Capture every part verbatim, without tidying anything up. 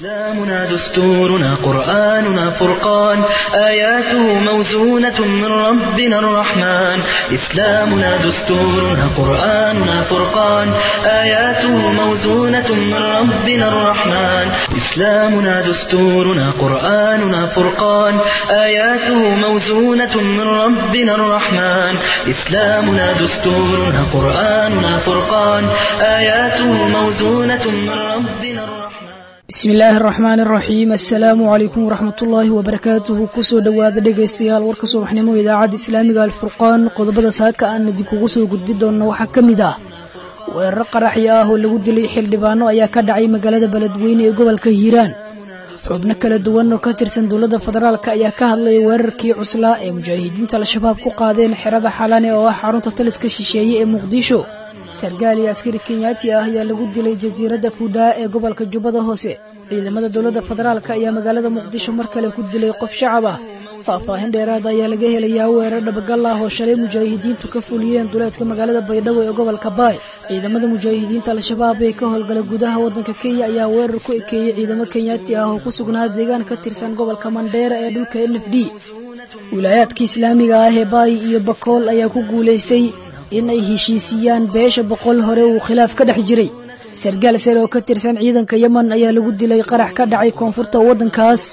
إسلامنا دستورنا قرآننا فرقان آياته موزونة من ربنا الرحمن إسلامنا دستورنا قرآننا فرقان آياته موزونة من ربنا الرحمن إسلامنا دستورنا قرآننا فرقان آياته موزونة من ربنا الرحمن إسلامنا دستورنا قرآننا فرقان آياته موزونة من ربنا الرحمن بسم الله الرحمن الرحيم السلام عليكم ورحمة الله وبركاته كسو دواد dhegeystayaal warka subaxnimo idaacada islaamiga alfurqaan qodobada saaka aan idinku soo gudbin doono waxa kamid ah weerar qaraxyo ah oo lagu dilay xildhibaano ayaa ka dhacay magaalada Beledweyne ee gobolka Hiiraan xubno kala duwan oo ka tirsan dawladda federaalka ayaa ka hadlay weerarkii cuslaa ee mujaahidiinta al-shabaab ku qaadeen xirada xalane oo ah xarunta taliska shisheeye ee Muqdisho sargaali askari Kenyaati ah ayaa lagu dilay jasiiradda Kudaa ee gobolka Jubbada Hoose ciidamada dawladda federaalka ayaa magaalada Muqdisho mar kale ku dilay qof shacab ah faahfaahin dheeraad ah ayaa laga helayaa weerar dhabagal ah oo shalay mujaahidiintu ka fuliyeen duleedka magaalada Baydhabo ee gobolka Baay ciidamada mujaahidiinta al-shabaab ee ka howlgala gudaha wadanka Kenya ayaa weerar ku ekeeyay ciidamo Kenyaati ah oo ku sugnaa deegaan ka tirsan gobolka Mandera ee dhulka N F D wilaayadka islaamiga ah ee Baay iyo Bakool ayaa ku guuleystay in ay heshiisiyaan beesha boqol hore uu khilaaf ka dhex jiray sargaal sare oo ka tirsan ciidanka Yemen ayaa lagu dilay qarax ka dhacay koonfurta wadankaas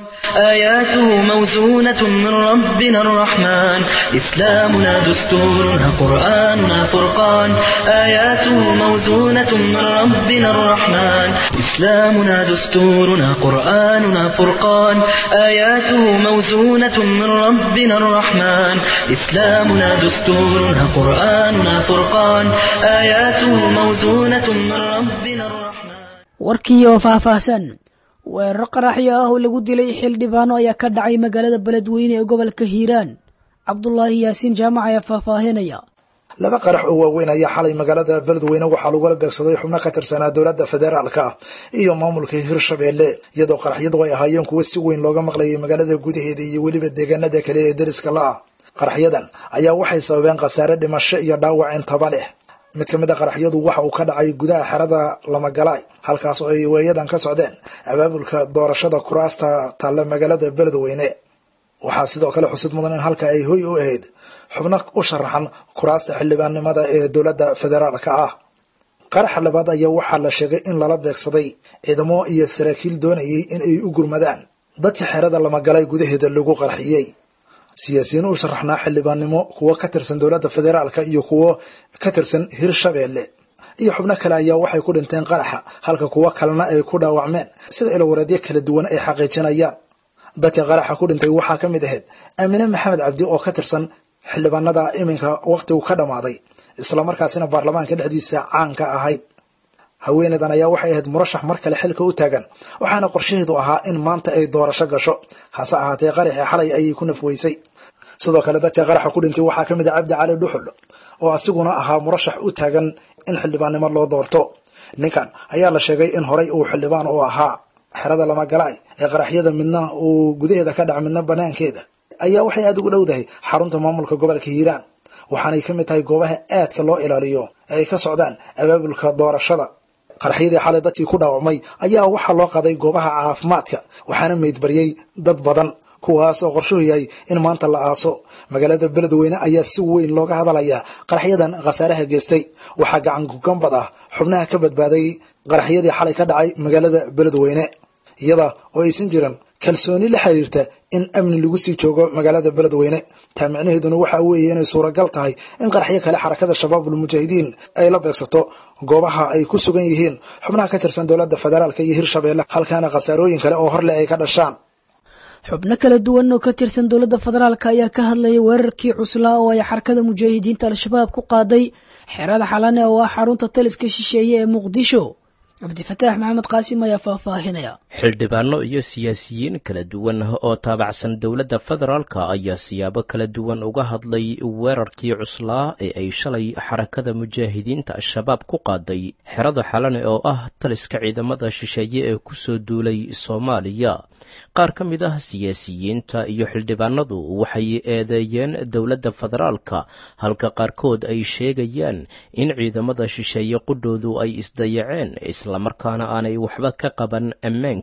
آياته موزونة من ربنا الرحمن إسلامنا دستورنا قرآننا فرقان آياته موزونة من ربنا الرحمن إسلامنا دستورنا قرآننا فرقان آياته موزونة من ربنا الرحمن إسلامنا دستورنا قرآننا فرقان آياته موزونة من ربنا الرحمن warkiyo faahfaahsan weerar qaraxyo ah oo lagu dilay xildhibaano ayaa ka dhacay magaalada Beledweyne ee gobolka Hiiraan Cabdullaahi Yaasiin jaamac ayaa faahfaahinaya laba qarax oo waaweyn ayaa xalay magaalada Beledweyne waxaa lagu beegsaday xubno ka tirsanaa dawladda federaalka iyo maamulka Hirshabeelle iyadoo qaraxyadu ay ahaayeen kuwo si weyn looga maqlayay magaalada gudaheeda iyo weliba deegaanada kale ee dariska la ah qaraxyadan ayaa waxay sababeen khasaare dhimasho iyo dhaawac intaba leh mid kamid ah qaraxyadu waxa uu ka dhacay gudaha xerada Lamagalaay halkaas oo ay weeyadan ka socdeen abaabulka doorashada kuraasta taalla magaalada Beledweyne waxa sidoo kale xusid mudan in halka ay hoy u ahayd xubno u sharaxan kuraasta xildhibaannimada ee dawladda federaalka ah qarax labaad ayaa waxa la sheegay in lala beegsaday ciidamo iyo saraakiil doonayay in ay u gurmadaan dadka xerada Lamagalaay gudaheeda lagu qarxiyay siyaasiyiin u sharaxnaa xildhibaannimo kuwa ka tirsan dawladda federaalka iyo kuwa ka tirsan Hirshabeelle iyo xubno kale ayaa waxay ku dhinteen qaraxa halka kuwa kalena ay ku dhaawacmeen sida ilo wareedyo kala duwan ay xaqiijinayaan dadka qaraxa ku dhintay waxaa ka mid ahayd Aamina Maxamed Cabdi oo ka tirsan xildhibaanada iminka waqtigu ka dhamaaday isla markaasina baarlamaanka dhexdiisa caan ka ahayd haweenadan ayaa waxay ahayd murashax mar kale xilka u taagan waxaana qorshaheedu ahaa in maanta ay doorasho gasho hase ahaatee qaraxii xalay ayay ku nafweysay sidoo kale dadka qaraxa ku dhintay waxaa kamid ah Cabdi Cali Dhuxul oo asiguna ahaa murashax u taagan in xildhibaannimo loo doorto ninkan ayaa la sheegay in horay uu xildhibaan u ahaa xerada Lamagalaay ee qaraxyada midna uu gudaheeda ka dhac midna banaankeeda ayaa waxay aad ugu dhowdahay xarunta maamulka gobolka Hiiraan waxaanay kamid tahay goobaha aadka loo ilaaliyo ee ay ka socdaan abaabulka doorashada qaraxyadii xalay dadkii ku dhaawacmay ayaa waxaa loo qaaday goobaha caafimaadka waxaana meydbariyay dad badan kuwaas oo qorshuhu yahay in maanta la aaso magaalada Beledweyne ayaa si weyn looga hadalaya qaraxyadan khasaaraha geystay waxaa gacan ku gambad ah xubnaha ka badbaaday qaraxyadii xalay ka dhacay magaalada Beledweyne iyada oo aysan jirin kalsooni la xiriirta in amni lagu sii joogo magaalada Beledweyne taamicnaheeduna waxa weeye inay suuragal tahay in qaraxyo kale xarakada shabaabul mujaahidiin ay la beegsato goobaha ay ku sugan yihiin xubnaha ka tirsan dawladda federaalka iyo Hirshabeelle halkaana khasaarooyin kale oo horle ay ka dhashaan xubno kala duwan oo ka tirsan dawladda federaalka ayaa ka hadlay weerarkii cuslaa oo ay xarakada mujaahidiinta al-shabaab ku qaaday xerada xalane oo ah xarunta taliska shisheeye ee Muqdisho cabdifataax maxamed qaasim ayaa faahfaahinaya xildhibaano iyo siyaasiyiin kala duwan oo taabacsan dowladda federaalka ayaa siyaabo kala duwan uga hadlay weerarkii cuslaa ee ay shalay xarakada mujaahidiinta al-shabaab ku qaaday xerada xalane oo ah taliska ciidamada shisheeye ee ku soo duulay Soomaaliya qaar ka mid ah siyaasiyiinta iyo xildhibaanadu waxay eedeeyeen dowladda federaalka halka qaarkood ay sheegayaan in ciidamada shisheeye qudhoodu ay isdayaceen isla markaana aanay waxba ka qaban ammaanka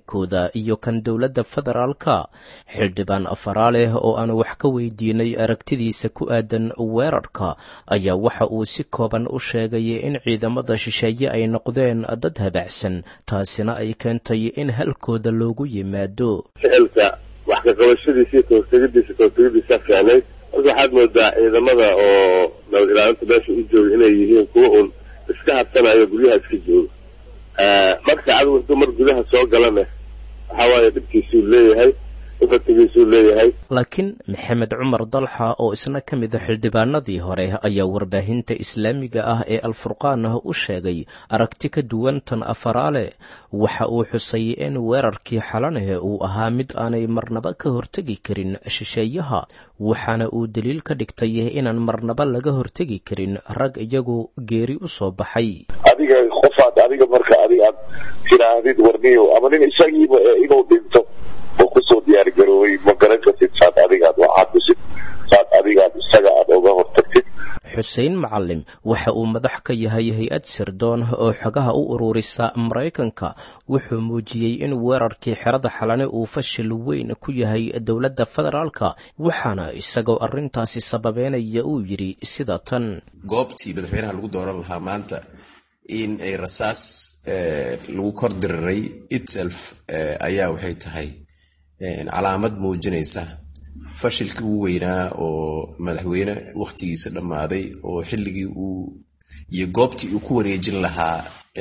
afhayeenkooda iyo kan dowladda federaalka. xildhibaan afaraale oo aanu wax ka weydiinay aragtidiisa ku aadan weerarka ayaa waxa uu si kooban u sheegay in ciidamada shisheeye ay noqdeen dad habacsan, taasina ay keentay in halkooda loogu yimaado. ficilka wax ka qabashadiisa iyo kahortegidiisa kahortegidiisa fiicnayd. marka waxaad moodaa ciidamada oo nabad ilaalinta meesha u jooga inay yihiin kuwa uun iska habsanayo guryaha iska jooga. marka adigu intuu mar gudaha soo galana waxaa waaye dhibkiisuu leeyahay, ufatigiisuu leeyahay. laakiin maxamed cumar dalxa oo isna ka mid a xildhibaanadii hore ayaa warbaahinta islaamiga ah ee alfurqaan u sheegay aragti ka duwan tan afaraale. waxa uu xusay in weerarkii xalaneh uu ahaa mid aanay marnaba ka hortegi karin shisheeyaha, waxaana uu daliil ka dhigtay inaan marnaba laga hortegi karin rag iyagu geeri u soo baxay. adiga qofaad adiga marka adiga aad tiraahdid warniyo ama nin isagiiba inuu dhinto oo kusoo diyaargaroobay ma garan kartid saad adigaad waxaad kusid saad adigaad isaga aad oga hortagtid. xuseen macalim waxa uu madax ka yahay hay-ad sirdoon oo xogaha u ururisa maraykanka. wuxuu muujiyey in weerarkii xerada xalane uu fashil weyn ku yahay dowladda federaalka, waxaana isagoo arrintaasi sababeynaya uu yidhi sida tan: goobtii madaxweynaha lagu dooran lahaa maanta in ay rasaas lagu kor diriray itself ayaa waxay tahay calaamad muujinaysa fashilkii uu weynaa oo madaxweyne wakhtigiisa dhammaaday oo xilligii uu iyo goobtii uu ku wareejin lahaa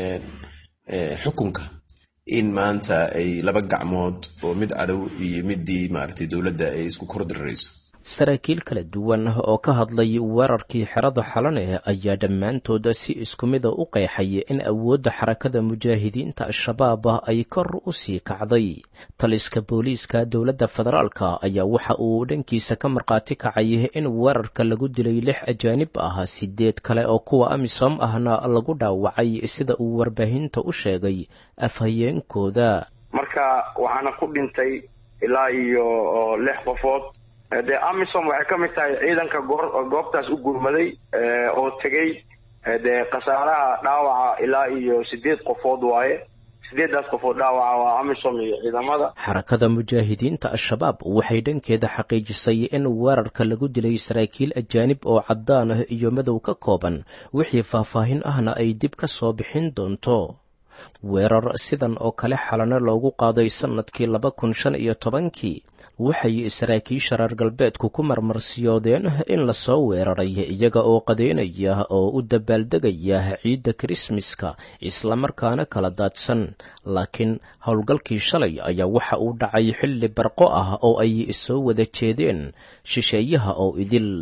xukunka in maanta ay laba gacmood oo mid cadow iyo midii maaragtay dowladda ay isku kor dirirayso. saraakiil kala duwan oo ka hadlay weerarkii xerada xalane ayaa dhammaantood si isku mida u qeexay in awoodda xarakada mujaahidiinta al-shabaab ay kor u sii kacday. taliska booliiska dowladda federaalka ayaa waxa uu dhankiisa ka markhaati kacay in weerarka lagu dilay lix ajaanib ah, sideed kale oo kuwa amisom ahna lagu dhaawacay, sida uu warbaahinta u sheegay afhayeenkooda. marka waxaana ku dhintay ilaa iyo lix qofood. dee amisom waxay ka mid tahay ciidanka goobtaas u gurmaday oo tegey. dee khasaaraha dhaawaca ilaa iyo sideed qofood waaye. sideedaas qofood dhaawaca waa amisom iyo ciidamada. xarakada mujaahidiinta al-shabaab waxay dhankeeda xaqiijisay in weerarka lagu dilay saraakiil ajaanib oo caddaan ah iyo madow ka kooban. wixii faahfaahin ahna ay dib ka soo bixin doonto. weerar sidan oo kale xalane loogu qaaday sannadkii laba kun shan iyo tobankii waxay saraakiisha reer galbeedku ku marmarsiyoodeen in lasoo weeraray iyaga oo qadeynaya oo u dabaaldegaya ciidda kirismaska islamarkaana kala daadsan. laakiin howlgalkii shalay ayaa waxa uu dhacay xilli barqo ah oo ay soo wada jeedeen shisheeyaha oo idil.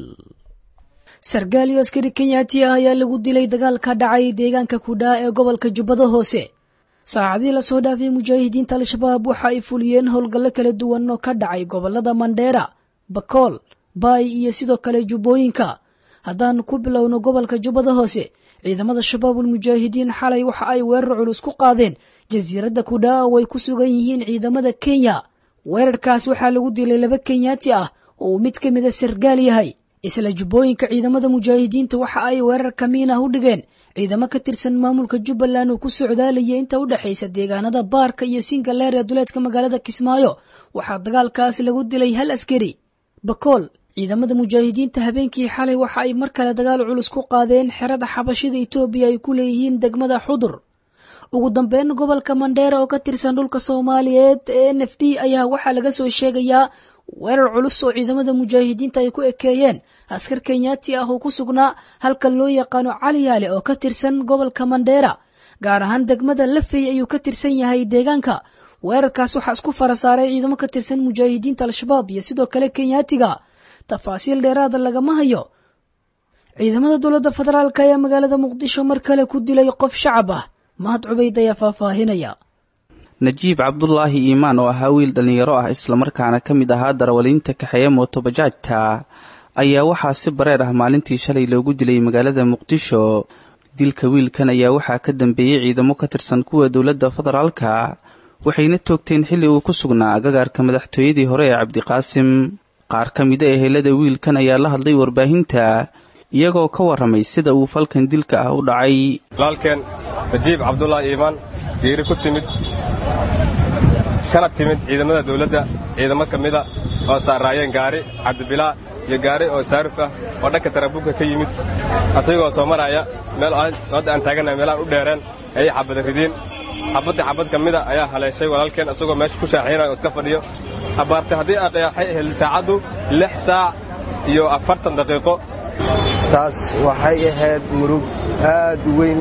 sargaal iyo askari kenyaati ah ayaa lagu dilay dagaal ka dhacay deegaanka kudhaa ee gobolka jubbada hoose. saacadii lasoo dhaafay mujaahidiinta al-shabaab waxa ay fuliyeen howlgallo kala duwan oo ka dhacay gobolada mandheera, bakool, baay iyo sidoo kale jubbooyinka. haddaan ku bilowno gobolka jubbada hoose, ciidamada shabaabul mujaahidiin xalay waxa ay weerar culus ku qaadeen jasiiradda kudhaa oo ay ku sugan yihiin ciidamada kenya. weerarkaas waxaa lagu dilay laba kenyaati ah oo uu mid ka mida sargaal yahay. isla jubbooyinka ciidamada mujaahidiinta waxa ay weerar kamiin ah u dhigeen ciidamo ka tirsan maamulka jubbaland oo ku socdaalaya inta u dhexaysa deegaanada baarka iyo singaleer ee duleedka magaalada kismaayo. waxaa dagaalkaas lagu dilay hal askari. bakool, ciidamada mujaahidiinta habeenkii xalay waxa ay mar kale dagaal culus ku qaadeen xerada xabashida etoobiya ay ku leeyihiin degmada xudur. ugu dambeyn gobolka mandheera oo ka tirsan dhulka soomaaliyeed ee n f d ayaa waxaa laga soo sheegayaa weerar culus oo ciidamada mujaahidiinta ay ku ekeeyeen askar kenyaati ah oo ku sugnaa halka loo yaqaano caliyaale oo ka tirsan gobolka mandheera, gaar ahaan degmada lafey ayuu ka tirsan yahay deegaanka. weerarkaas waxaa isku fara saaray ciidamo ka tirsan mujaahidiinta al-shabaab iyo sidoo kale kenyaatiga. tafaasiil dheeraada lagama hayo. ciidamada dowladda federaalk ayaa magaalada muqdisho mar kale ku dilay qof shacab ah. mahad cubayd ayaa faahfaahinaya. najiib cabdulaahi iimaan oo ahaa wiil dhallinyaro ah islamarkaana ka mid ahaa darawaliinta kaxeeye mootobajaajta ayaa waxaa si bareer ah maalintii shalay loogu dilay magaalada muqdisho. dilka wiilkan ayaa waxaa ka dambeeyey ciidamo ka tirsan kuwa dowladda federaalka, waxayna toogteen xilli uu ku sugnaa agagaarka madaxtooyadii hore ee cabdiqaasim. qaar ka mida ehelada wiilkan ayaa la hadlay warbaahinta iyagoo ka warramay sida uu falkan dilka ah u dhacay. walaalkeen najiib cabdulaahi iimaan geeri ku timid kana timid ciidamada dawladda ciidamo ka mida oo saaraayeen gaari cabdibilaa iyo gaari oo saarif ah oo dhanka tarabuunka ka yimid asagoo soo maraya meel hadda aan taaganahay meelaan u dheereen ayay xabada rideen xabadda xabad ka mida ayaa haleeshay walaalkeen asagoo meesha ku shaaxeynaya oo iska fadhiyo abaartay haddii aqay ahayd saacadu lix saac iyo afartan daqiiqo taas waxay ahayd murug aad u weyn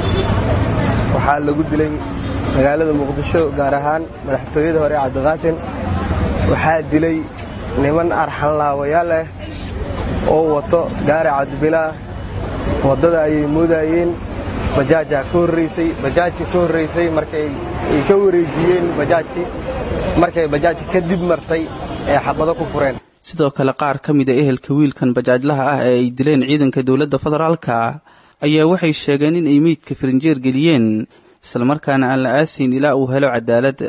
waxaa lagu dilay magaalada muqdisho gaar ahaan madaxtooyada hore cabdiqaasin waxaa dilay niman arxan laawayaal ah oo wato gaari cabdibilaa waddada ayay moodayeen bajaajaa ka horraysay bajaajka ka horraysay markay ay ka wareejiyeen bajaajkii markay bajaajka kadib martay ee xabado ku fureen sidoo kale qaar ka mid a ehelka wiilkan bajaajlaha ah ee ay dileen ciidanka dowladda federaalka ayaa waxay sheegeen in ay meydka farinjeer geliyeen islamarkaana aan la aasin ilaa uu helo cadaalad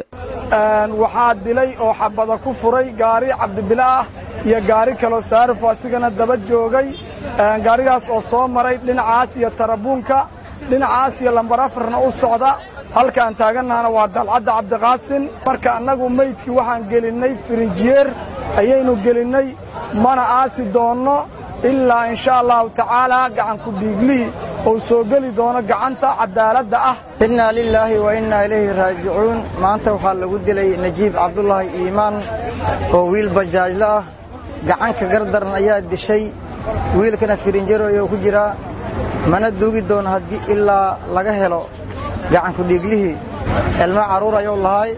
waxaa dilay oo xabada ku furay gaari cabdibila ah iyo gaari kaloo saarifo asigana daba joogay gaarigaas oo soo maray dhinacaas iyo tarabuunka dhinacaas iyo lambar afarna u socda halkaan taagannahana waa dalcadda cabdiqaasin marka annagu meydkii waxaan gelinnay firinjeer ayaynu gelinnay mana aasi doonno ilaa insha allahu tacaalaa gacanku dhiiglihii ou soo geli doono gacanta cadaaladda ah innaa lilaahi wa innaa ilayhi raajicuun maanta waxaa lagu dilay najiib cabdulaahi iimaan oo wiil bajaajlo ah gacanka gardaran ayaa dishay wiilkana firinjero ayuu ku jiraa mana duugi doono haddii ilaa laga helo gacanku dhiiglihii ilmo carruur ayuu lahay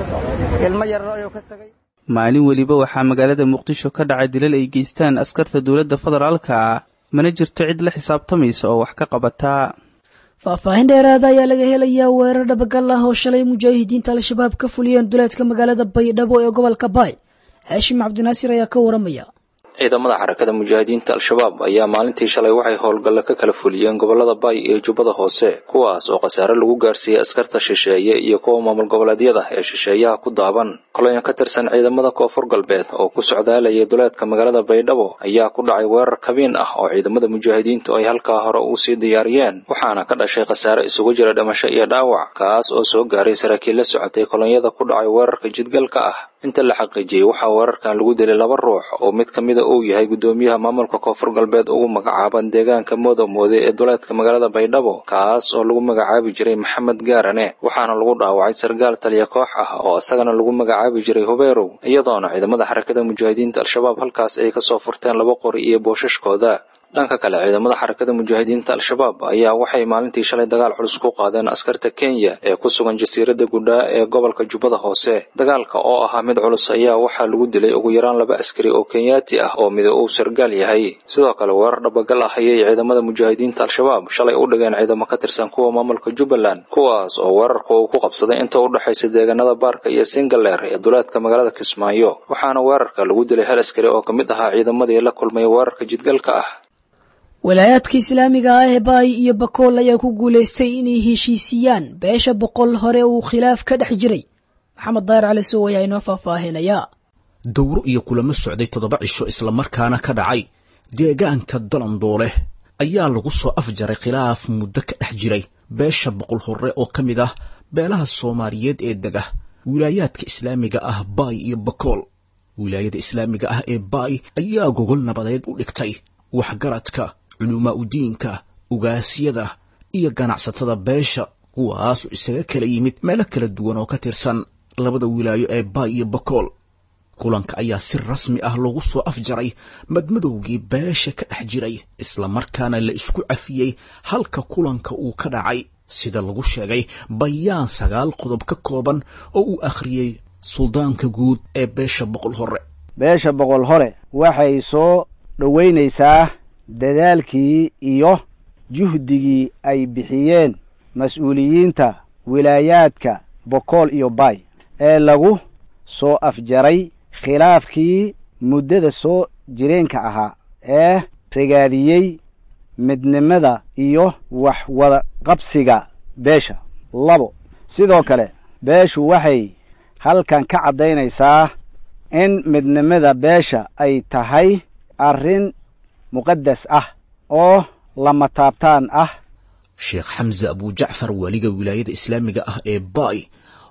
ilmo yarar ayuu ka tegay maalin weliba waxaa magaalada muqdisho ka dhacay dilal ay geystaan askarta dowladda federaalka mana jirto cid la xisaabtamaysa oo wax ka qabataa faahfaahin dheeraada ayaa laga helayaa weerar dhabagal ah oo shalay mujaahidiinta al-shabaab ka fuliyeen duleedka magaalada baydhabo ee gobolka baay haashim cabdinaasir ayaa ka waramaya ciidamada xarakada mujaahidiinta al-shabaab ayaa maalintii shalay waxay howlgalla ka kala fuliyeen gobolada baay iyo jubbada hoose kuwaas oo khasaare lagu gaarsiiyey askarta shisheeye iyo kuwa maamul goboleedyada ee shisheeyaha ku daaban kolonyo ka tirsan ciidamada koonfur galbeed oo ku socdaalayay duleedka magaalada baydhabo ayaa ku dhacay weerar kabiin ah oo ciidamada mujaahidiintu ay halkaa hore u sii diyaariyeen waxaana ka dhashay khasaare isugu jira dhimasho iyo dhaawac kaas oo soo gaaray saraakiil la socotay kolonyada ku dhacay weerarka jidgalka ah inta la xaqiijiyey waxaa weerarkan lagu dilay laba ruux oo mid ka mida uu yahay gudoomiyaha maamulka koonfur galbeed ugu magacaaban deegaanka moodomoode ee duleedka magaalada baydhabo kaas oo lagu magacaabi jiray maxamed gaarane waxaana lagu dhaawacay sargaal taliya koox ah oo isagana lagu magacaabi jiray hubeerow iyadoona ciidamada xarakada mujaahidiinta al-shabaab halkaas ay kasoo furteen laba qori iyo boosashkooda dhanka kale ciidamada xarakada mujaahidiinta al-shabaab ayaa waxay maalintii shalay dagaal culus ku qaadeen askarta kenya ee ku sugan jasiiradda gudhaa ee gobolka jubbada hoose dagaalka oo ahaa mid culus ayaa waxaa lagu dilay ugu yaraan laba askari oo kenyaati ah oo mida uu sargaal yahay sidoo kale weerar dhabagal ah ayay ciidamada mujaahidiinta al-shabaab shalay u dhigeen ciidamo ka tirsan kuwa maamulka jubbaland kuwaas oo weerarka uu ku qabsaday inta u dhexaysa deegaanada baarka iyo singaleer ee duleedka magaalada kismaayo waxaana weerarka lagu dilay hal askari oo ka mid ahaa ciidamadii la kulmay weerarka jidgalka ah walaayaadka islaamiga ah ee baay iyo bakool ayaa ku guulaystay inay heshiisiyaan beesha boqol hore uu khilaaf ka dhex jiray maxamed daahir cali sow ayaa inoo faahfaahinayaa dowro iyo kulamo socday toddoba cisho islamarkaana ka dhacay deegaanka dalandoole ayaa lagu soo afjaray khilaaf muddo ka dhex jiray beesha boqol hore oo ka mid ah beelaha soomaaliyeed ee dega wilaayaadka islaamiga ah baay iyo bakool wilaayada islaamiga ah ee baay ayaa gogol nabadeed u dhigtay waxgaradka culumaa udiinka ugaasyada iyo ganacsatada beesha kuwaasoo isaga kala yimid meelo kala duwan oo ka tirsan labada wilaayo ee baay iyo bakool kulanka ayaa si rasmi ah loogu soo afjaray madmadowgii beesha ka dhex jiray islamarkaana la isku cafiyey halka kulanka uu ka dhacay sida lagu sheegay bayaan sagaal qodob ka kooban oo uu akhriyey suldaanka guud ee beesha boqol hore beesha boqol hore waxay soo dhoweynaysaa dadaalkii iyo juhdigii ay bixiyeen mas-uuliyiinta wilaayaadka bokool iyo baay ee lagu soo afjaray khilaafkii muddada soo jireenka ahaa ee ragaadiyey midnimada iyo wax wada qabsiga beesha labo sidoo kale beeshu waxay halkan ka caddaynaysaa in midnimada beesha ay tahay arrin muqaddas ah oo lama taabtaan ah sheekh xamse abujacfar waliga wilaayada islaamiga ah ee baay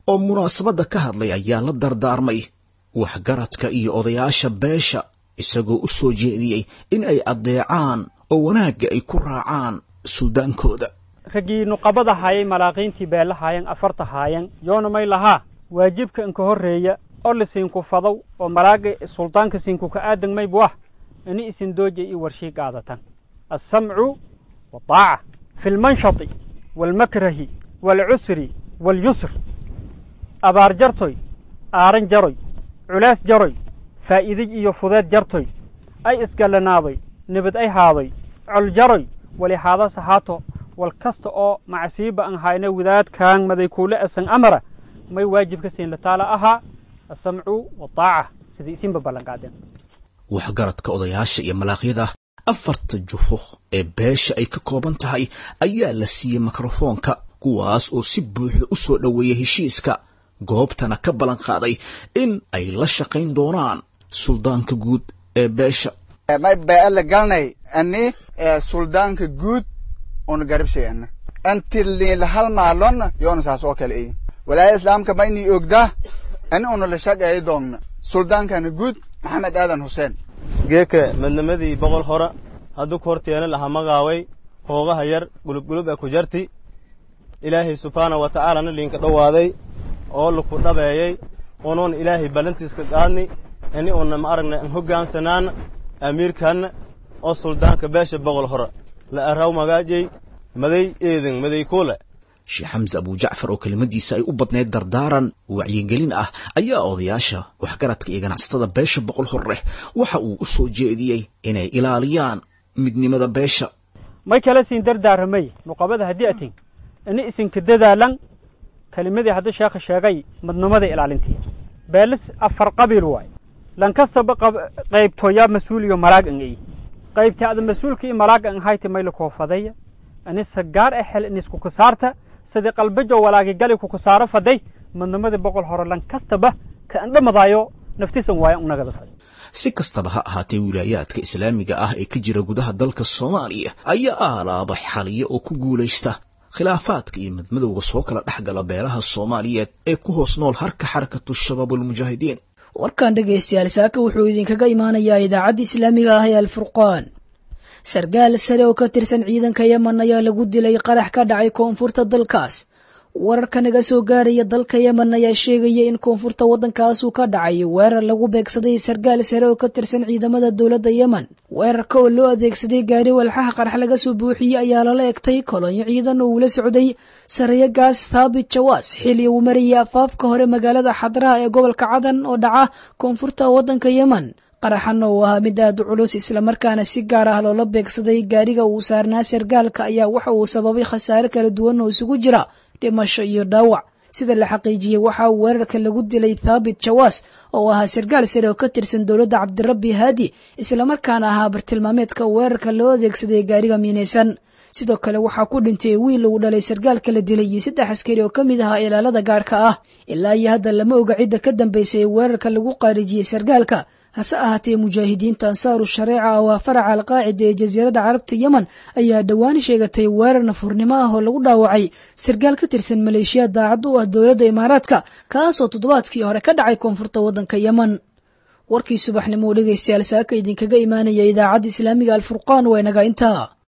oo munaasabadda ka hadlay ayaa la dardaarmay waxgaradka iyo odayaasha beesha isagoo u soo jeediyey in ay addeecaan oo wanaagga ay ku raacaan suldaankooda raggii nuqabada haayay malaaqiintii beella haayeen afarta haayeen yoona may lahaa waajibka inka horreeya oo lisiinku fadow oo malaaga suldaanka siinku ka aadan may buah ini isin dooja iyo warshii qaadatan alsamcu waataaca fi lmanshati waalmakrahi waalcusri waalyusr abaar jartoy aaran jaroy culaas jaroy faa'iiday iyo fudeed jartoy ay isgallanaaday nabad ay haaday col jaroy wali haada sahaato wal kasta oo macsiiba aan hayna wadaadkaan maday kuula asan amara may waajibka siin la taala ahaa asamcu wataaca sidii isinba ballan qaadeen waxgaradka odayaasha iyo malaaqyada afarta jufo ee beesha ay ka kooban tahay ayaa la siiyey mikrofoonka kuwaas oo si buuxda u soo dhoweeyay heshiiska goobtana ka ballan qaaday in ay la shaqayn doonaan suldaanka guud ee beesha may beela galnay ani suldaanka guud on garabsheena anti la hal maalon yoona saas oo kale ay walaal islaamka mayni ogda ani on la shaqeey doona suldaanka guud maxamed aadan xuseen geeka madnamadii boqol hore haduu korteena laha magaaway hoogaha yar gulub gulub ee ku jarti ilaahay subhanahu wa ta'ala linka dhawaaday oo la ku dhabeeyay onon ilaahay balantiiska qaadni ani on ma aragna hoggaansanaan amiirkan oo suldaanka beesha boqol hore la araw magaajay maday eedan maday koole sheekh xamse abu jacfar oo kelimadiisa ay u badneed dardaaran wacyigelin ah ayaa odayaasha waxgaradka iyo ganacsatada beesha boqol hore waxa uu u soo jeediyey inay ilaaliyaan midnimada beesha may kala siin dardaaramay nuqabada haddii atin ini isinka dadaalan kelimadii hadda sheekha sheegay midnimada ilaalintii beelis afar qabiil waay lan kastaba qaybtooya mas-uul iyo malaag an ay qaybtaada mas-uulka iyo malaag an hayta may la koofadaya ani sagaar ah xel in isku kasaarta sidii qalbijo walaagi gali ku kasaaro faday midnimada boqol hore lan kastaba ka andhamadayo naftiisan waaya unagada fay si kastaba ha ahaatee wilaayaadka islaamiga ah ee ka jira gudaha dalka Soomaaliya ayaa aalaaba xaliyo oo ku guuleysta khilaafaadka iyo madmadowga soo kala dhaxgala beelaha Soomaaliyeed ee ku hoos nool harka xarakatu shabaabul mujaahidiin warkan dhageystayaal saaka wuxuu idinkaga imaanayaa idaacadda islaamiga ah ee Al-Furqaan sargaal sare oo ka tirsan ciidanka Yemen ayaa lagu dilay qarax ka dhacay koonfurta dalkaas wararka naga soo gaaraya dalka Yemen ayaa sheegaya in koonfurta wadankaas uu ka dhacay weerar lagu beegsaday sargaal sare oo ka tirsan ciidamada dawladda Yemen weerarka oo loo adeegsaday gaari walxaha qarax laga soo buuxiyay ayaa lala egtay kolonyo ciidan oo la socday saraya gaas Thabit Jawas xilli uu mariyay afaafka hore magaalada Xadra ee gobolka Cadan oo dhaca koonfurta wadanka Yemen qaraxan oo ah mid aad u culus isla markaana si gaar ah loola beegsaday gaariga uu saarnaa sargaalka ayaa waxa uu sababay khasaare kala duwan oo isugu jira dhimasho iyo dhaawac sida la xaqiijiyay waxa weerarka lagu dilay Thabit Jawas oo ahaa sargaal sare oo ka tirsan dawladda Cabdirabbi Haadi isla markaana ahaa bartilmaameedka weerarka loo adeegsaday gaariga miinaysan sidoo kale waxa ku dhintay wiil uu dhalay sargaalka la dilay saddex askari oo kamid ah ilaalada gaarka ah ilaa iyo hadda lama oga cidda ka dambeysay weerarka lagu qaarijiyay sargaalka hase ahaatee mujaahidiinta ansaaru shareeca oo faraca al-qaacida ee jasiiradda carabta Yemen ayaa dhawaan sheegatay weerar nafurnimo ah oo lagu dhaawacay sargaal ka tirsan maleeshiyada daacad u ah dawladda Imaaraadka kaas oo toddobaadkii hore ka dhacay koonfurta wadanka Yemen warkii subaxnimo dhageystayaal saaka idinkaga imaanaya idaacadda islaamiga Al-Furqaan waa inaga intaa